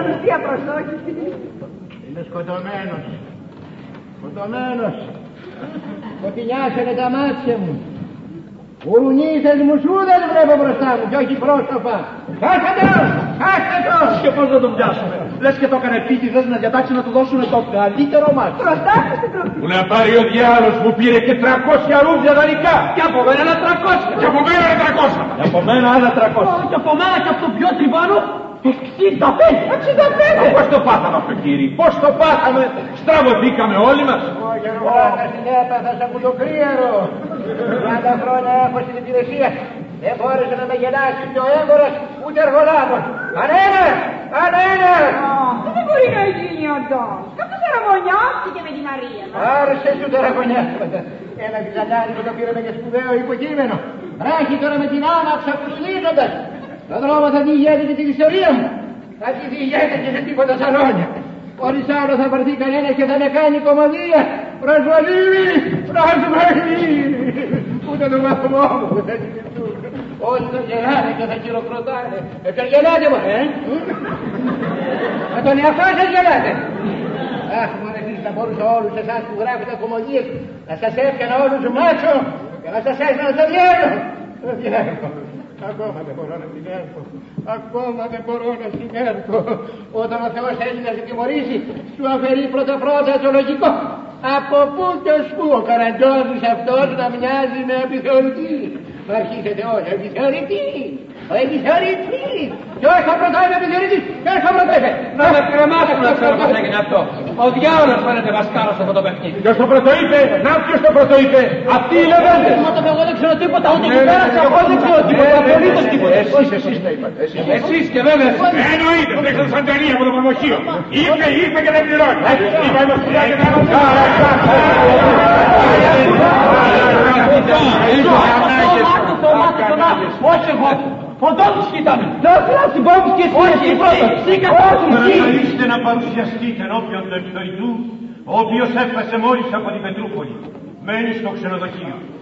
Ουσία προσόχηση. Είναι σκοτωμένος. Σκοτωμένος. Σκοτεινιάσανε τα μάτια μου. Ουρουνίσες μουσούδες βλέπω μπροστά μου και όχι πρόσωπα. Κάστε τον! Κάστε τον! Και πώς να τον πιάσουμε. Λες και το έκανε επίτηδες να διατάξει να του δώσουν το καλύτερο μας. Μπροστά στην τροφή. Που να πάρει ο διάλος που πήρε και 300 αρούδια δανεικά. Και από μένα άλλα 300. Και από μένα 300. Και από μένα άλλα 300. Και από μένα και από τον πιο τριβάνο 65. 65. Πώς το πάθαμε αυτό, κύριε? Πώς το πάθαμε? Στραβωθήκαμε όλοι μας. Ο Γεροβάτα την έπαθα σαν κουτοκρίαρο. 30 χρόνια έχω στην υπηρεσία. Δεν μπόρεσε να με γελάσει ούτε ο έμπορας ούτε εργολάβος. Κανένας! Κανένας! Δεν μπορεί να γίνει όντως. Κάποιος αραγωνιάστηκε με τη Μαρία. Άρεσε σου τώρα γωνιάσματα. Ένα βυζαλιάρικο το πήραμε και σπουδαίο υποκείμενο. Ράχει τώρα με την άναψα κουσλίζοντας. Το δρόμο θα διηγέται την ιστορία μου. Θα τη διηγέται και σε τίποτα σαλόνια. Χωρίς άλλο θα βρεθεί κανένας και θα με κάνει κομμωδία. Προσβολή! Προσβολή! Ούτε το βαθμό μου θα κοιτούν. Όλοι τον γελάνε και θα χειροκροτάνε. Τον γελάτε μου, με τον εαυτό σας γελάτε. Αχ, μωρέ, εσείς θα μπορούσα όλους εσάς που γράφετε κομμωδίες να σας έπιανα όλους μάτσο και να σας έσανα στο διάλογο. Στο διάλογο. Ακόμα δεν μπορώ να την έρθω. Ακόμα δεν μπορώ να την έρθω. Όταν ο Θεός θέλει να σε τιμωρήσει, σου αφαιρεί πρώτα το λογικό. Από πού και ως πού ο Καραντζόδης αυτός να μοιάζει με επιθεωρητή. Θα αρχίσετε όλοι, επιθεωρητή. Ο επιθεωρητής. Ποιος θα πρωτάει επιθεωρητής. Ποιος θα πρωτάει. Να με κρεμάσουν να ξέρω πώς έγινε αυτό. Ο διάολος φαίνεται βασκάρος αυτό το παιχνίδι. Ποιος το πρωτοείπε? Να ποιος το πρωτοείπε? Αυτοί οι λεβέντες. Μα το εγώ δεν ξέρω τίποτα, ούτε εκεί πέρασα. Εγώ δεν ξέρω τίποτα, απολύτως τίποτα. Εσείς τα είπατε. Εσείς και βέβαια εσείς. Εννοείται, βρέξτε το Σαντανία από το προμοχείο. Είπε και δεν πληρώνει. Είπα είμαι σπουδιά και δεν όχι εγώ, ο Ντόμπισκι ήταν. Να φράσει Ντόμπισκι εσύ πρώτα. Παρακαλείστε να παρουσιαστείτε ενώπιον του επιθεωρητού, ο οποίος έφτασε μόλις από την Πετρούπολη. Μένει στο ξενοδοχείο.